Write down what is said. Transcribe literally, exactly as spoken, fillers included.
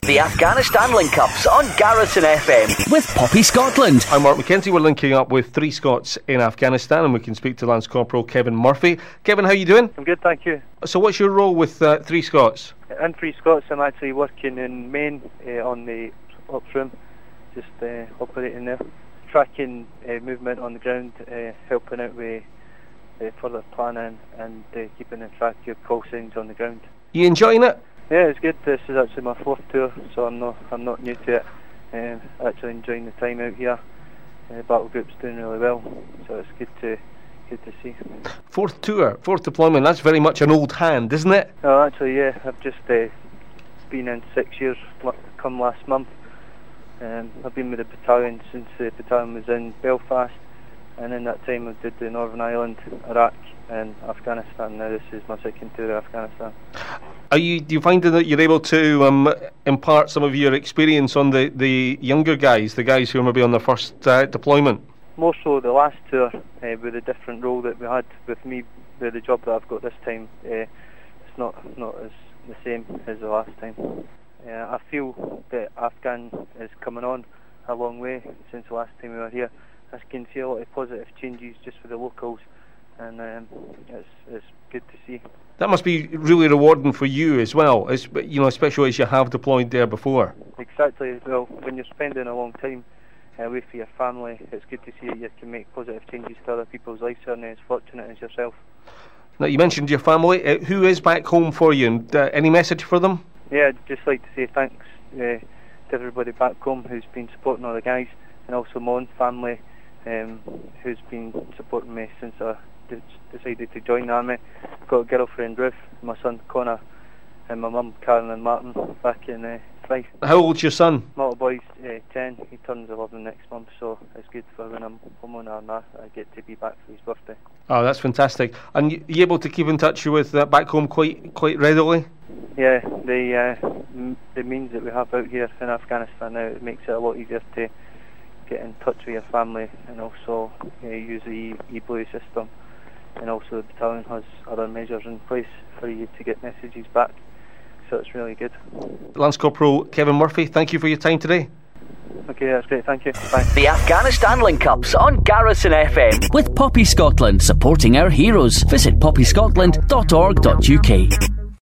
The Afghanistan Link-Ups on Garrison F M with Poppy Scotland. I'm Mark McKenzie. We're linking up with three Scots in Afghanistan, and we can speak to Lance Corporal Kevin Murphy. Kevin, how are you doing? I'm good, thank you. So what's your role with uh, three Scots? In three Scots, I'm actually working in Maine uh, on the ops room, just uh, operating there, tracking uh, movement on the ground, uh, helping out with uh, further planning and uh, keeping a track of call signs on the ground. You enjoying it? Yeah, it's good. This is actually my fourth tour, so I'm not I'm not new to it. Um, actually enjoying the time out here. Uh, battle group's doing really well, so it's good to good to see. Fourth tour, fourth deployment. That's very much an old hand, isn't it? No, actually, yeah. I've just uh, been in six years. Come last month. Um, I've been with the battalion since the battalion was in Belfast, and in that time I did the Northern Ireland, Iraq, and Afghanistan. Now this is my second tour of Afghanistan. Are you, do you find that you're able to um, impart some of your experience on the, the younger guys, the guys who are maybe on their first uh, deployment? More so the last tour, uh, with a different role that we had with me, with the job that I've got this time. Uh, it's not not as the same as the last time. Uh, I feel that Afghan is coming on a long way since the last time we were here. I can see a lot of positive changes just for the locals, and um, it's it's good to see. That must be really rewarding for you as well, as, you know, especially as you have deployed there before. Exactly. Well, when you're spending a long time uh, away for your family, it's good to see that you can make positive changes to other people's lives, certainly as fortunate as yourself. Now, you mentioned your family. Uh, who is back home for you, and uh, any message for them? Yeah, I'd just like to say thanks uh, to everybody back home who's been supporting all the guys, and also my own family um, who's been supporting me since I decided to join the army. I've got a girlfriend Ruth, my son Connor, and my mum Karen and Martin back in uh, Fife. How old's your son? My little boy's uh, ten, he turns eleven next month, so it's good for when I'm home on army, I get to be back for his birthday. Oh, that's fantastic. And you, you able to keep in touch with uh, back home quite quite readily? Yeah, the uh, m- the means that we have out here in Afghanistan now, it makes it a lot easier to get in touch with your family, and also uh, use the e- e-blue system. And also the battalion has other measures in place for you to get messages back, so it's really good. Lance Corporal Kevin Murphy, thank you for your time today. Okay, that's great, thank you. Bye. The Afghanistan Link-Ups on Garrison F M with Poppy Scotland, supporting our heroes. Visit poppy scotland dot org dot U K.